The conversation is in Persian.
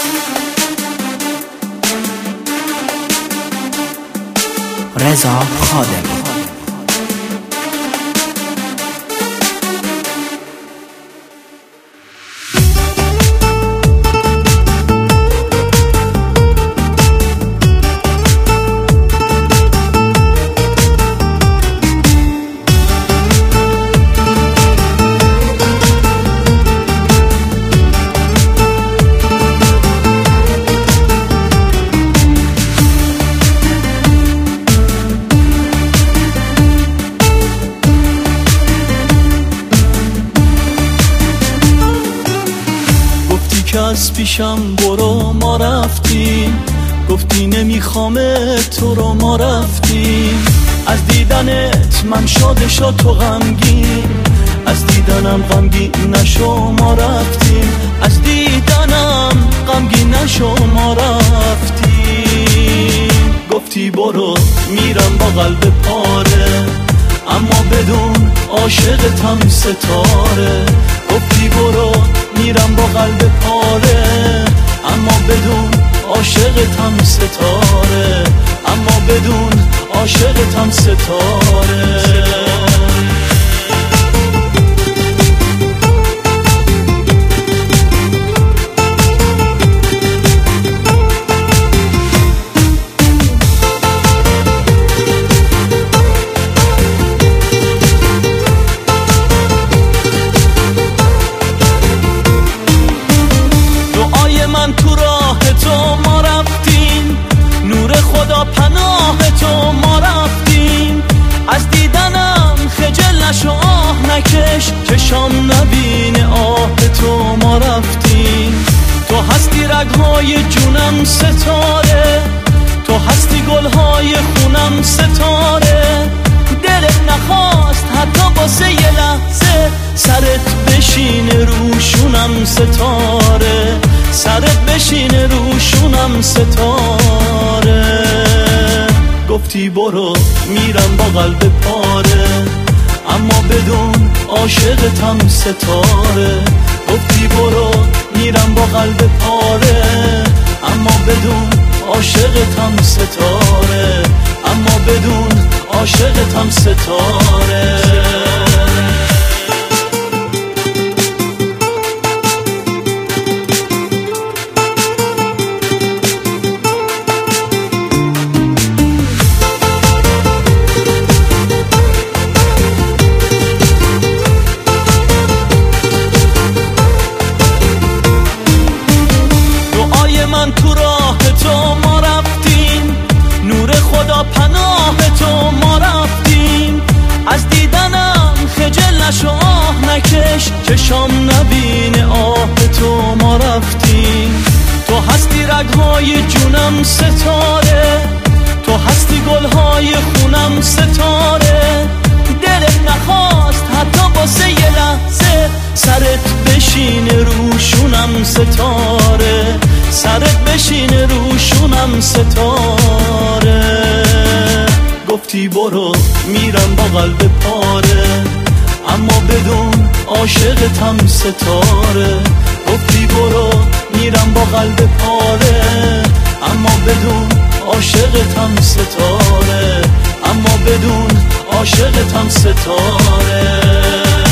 رضا خادم. از پیشم برو ما رفتیم، گفتی نمیخوامه تو رو ما رفتیم. از دیدنت من شاده شا تو غمگین، از دیدنم غمگین نشو ما رفتیم. از دیدنم غمگین نشو ما رفتیم. گفتی برو میرم با قلب پاره، اما بدون عاشقتم ستاره. گفتی برو میرم با قلب پاره، اما بدون عاشقتم ستاره. اما بدون عاشقتم ستاره. تو راه تو ما رفتیم، نور خدا پناه تو ما رفتیم. از دیدنم خجل نشو آه نکش، چشام نبینه آه تو ما رفتیم. تو هستی رگهای جونم ستاره، تو هستی گلهای خونم ستاره. دلت نخواست حتی واسه یه لحظه سرت بشینه روشونم ستاره. سرت بشینه روشونم ستاره. گفتی برو میرم با قلب پاره، اما بدون عاشقتم ستاره. گفتی برو میرم با قلب پاره، اما بدون عاشقتم ستاره. اما بدون عاشقتم ستاره. من تو راه تو ما رفتیم، نور خدا پناه تو ما رفتیم. از دیدنم خجل نشو آه نکش، چشام نبینه آه تو ما رفتیم. تو هستی رگهای جونم ستاره، تو هستی گلهای خونم ستاره. دلت نخواست حتی واسه یه لحظه سرت بشینه روشونم ستاره. سرت بشینه روشونم ستاره. گفتی برو میرم با قلب پاره، اما بدون عاشقتم ستاره. گفتی برو میرم با قلب پاره، اما بدون عاشقتم ستاره. اما بدون عاشقتم ستاره.